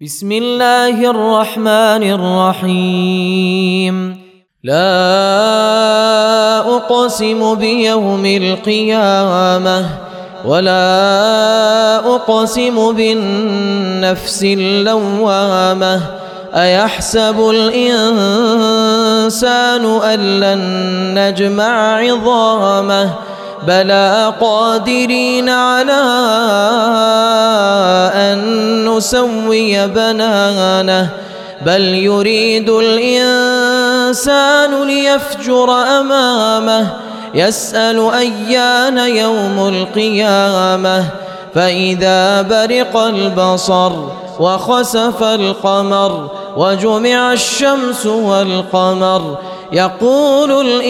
بسم الله الرحمن الرحيم. لا أقسم بيوم القيامة ولا أقسم بالنفس اللوامة. أيحسب الإنسان أن لن نجمع عظامه بلى قادرين على أن نسوي بنانه بل يريد الإنسان ليفجر أمامه يسأل أيان يوم القيامة. فإذا برق البصر وخسف القمر وجمع الشمس والقمر يقول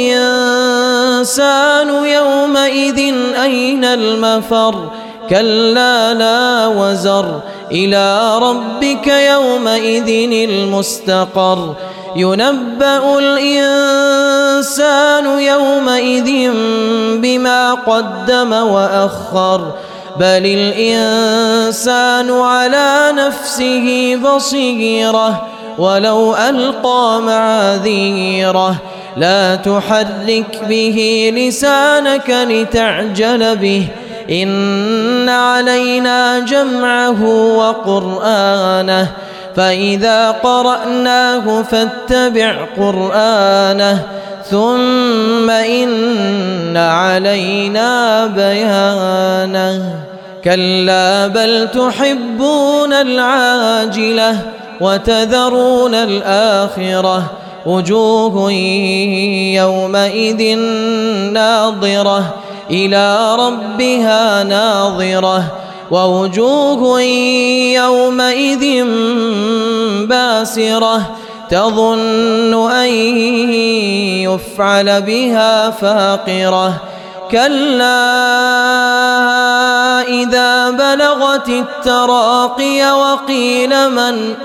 الإنسان يومئذ أين المفر. كلا لا وزر إلى ربك يومئذ المستقر. ينبأ الإنسان يومئذ بما قدم وأخر بل الإنسان على نفسه بصيرة ولو ألقى معاذيره. لا تحرك به لسانك لتعجل به إن علينا جمعه وقرآنه فإذا قرأناه فاتبع قرآنه ثم إن علينا بيانه. كلا بل تحبون العاجلة وتذرون الآخرة وجوه يومئذ ناظرة إلى ربها ناظرة ووجوه يومئذ باسرة تظن أن يفعل بها فاقرة. كلا إذا بلغت التراقي وقيل من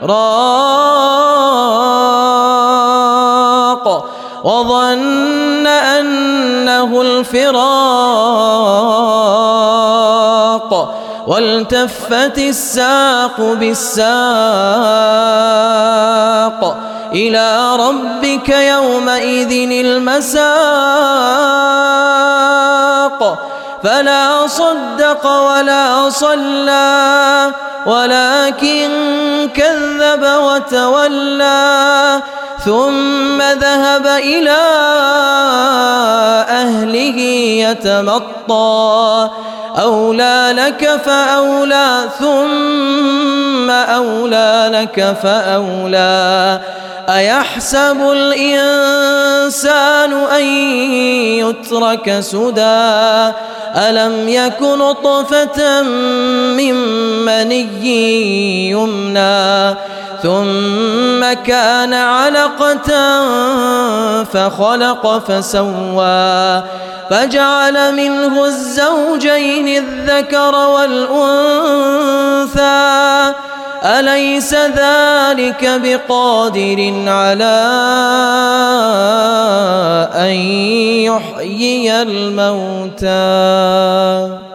راق وظن أنه الفراق والتفت الساق بالساق إلى ربك يومئذ المساق. فلا صدق ولا صلى ولكن كذب وتولى ثم ذهب إلى أهله يتمطى. أولى لك فأولى ثم أولى لك فأولى. أيحسب الإنسان أن يترك سدى ألم يك نطفة من مني يمنى ثم كان علقة فخلق فسوى فجعل منه الزوجين الذكر والأنثى. أليس ذلك بقادر على أن يحيي الموتى.